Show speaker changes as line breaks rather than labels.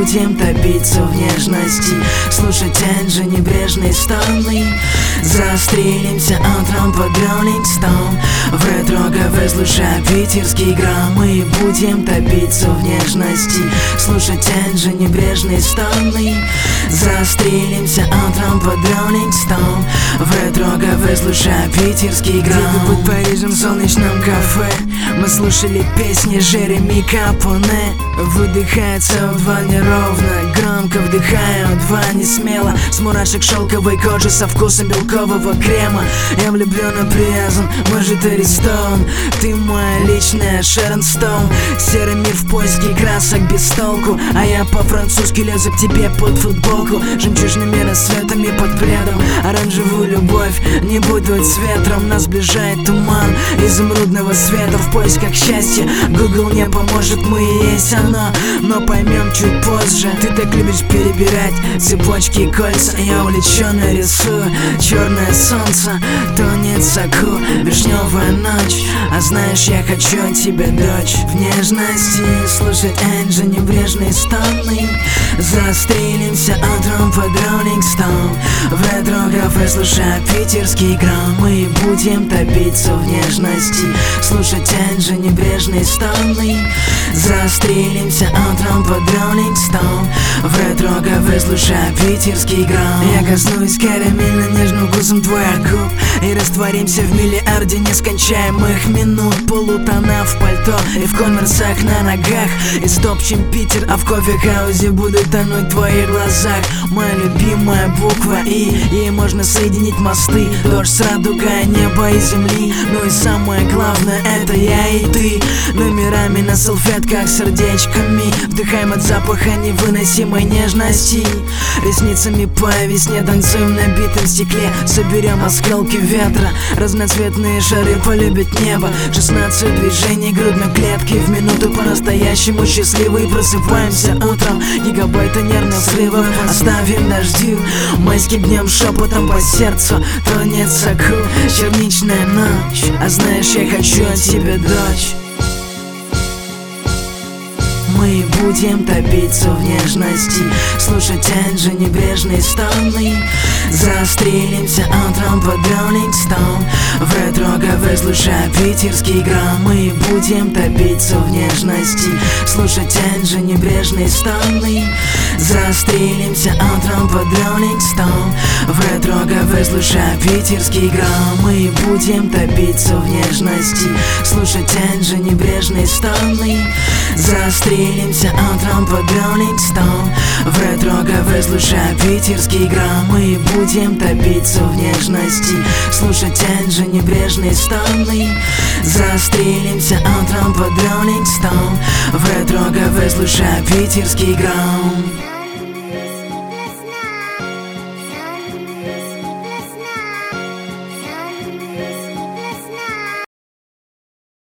будем топиться в нежности, слушать Энджи небрежные стоны. Застрелимся утром под Rolling Stone, в ретро-кафе слушая питерский грамм. Мы будем топиться в нежности, слушать Энджи небрежные стоны. Застрелимся утром под Rolling Stone, в ретро-кафе слушая питерский грамм. Где-то под Парижем в солнечном кафе мы слушали песни Жереми Капоне. Выдыхает СО2 неровно, громко вдыхаю два не смело, с мурашек шелковой кожи со вкусом белкового крема. Я влюблен и привязан, может арестован. Ты моя личная Шерон Стоун. Серый мир в поиске красок без толку, а я по-французски лезу к тебе под футболку. Жемчужными рассветами под пледом оранжевую любовь не будет с ветром. Нас сближает туман изумрудного света в поисках счастья. Google не поможет, мы и есть оно, но поймем чуть позже. Ты так любишь перебирать цепочки и кольца, я увлеченно рисую черное солнце. Тонет соку вишневая ночь, а знаешь, я хочу от тебя, дочь. В нежности слушать Энджи небрежные стоны. Застрелимся утром под Rolling Stone, в ретро-кафе слушая питерский грамм. Мы будем топиться в нежности, слушать Энджи небрежные стоны. Застрелимся утром под Rolling Stone, в ретро-кафе слушая питерский грамм. Я коснусь карамельно-нежным вкусом твоих губ и растворимся в миллиарде нескончаемых минут. Полутона в пальто и в конверсах на ногах, и стопчем Питер, а в кофе-хаузе буду тонуть в твоих глазах. Моя любимая буква И, ей можно соединить мосты. Дождь с радугой неба и земли. Ну и самое главное, это я и ты. Номерами на салфетках, сердечками вдыхаем от запаха невыносимой нежности. Ресницами по весне танцуем на битом стекле. Соберем осколки ветра, разноцветные шары полюбят небо. 16 движений грудной клетки в минуту, по-настоящему счастливы. Просыпаемся утром, гигабайты нервных срывов оставим дождю. Майским днем шепотом по сердцу тонет соку черничная ночь, а знаешь, я хочу от тебя, дочь. Мы будем топиться в нежности, слушать Энджи небрежные стоны. Застрелимся утром под Rolling Stone, в ретро-кафе слушая питерский грамм. Мы будем топиться в нежности, слушать Энджи небрежные стоны. Застрелимся утром под Rolling Stone, в ретро-кафе слушая питерский грамм. Мы будем топиться в нежности, слушать Энджи небрежные стоны. Застрелимся утром под Rolling Stone, в ретро-кафе слушая питерский грамм. Мы будем топиться в нежности, слушать Энджи небрежные стоны. Застрелимся утром под Rolling Stone, в ретро-кафе слушая питерский грамм.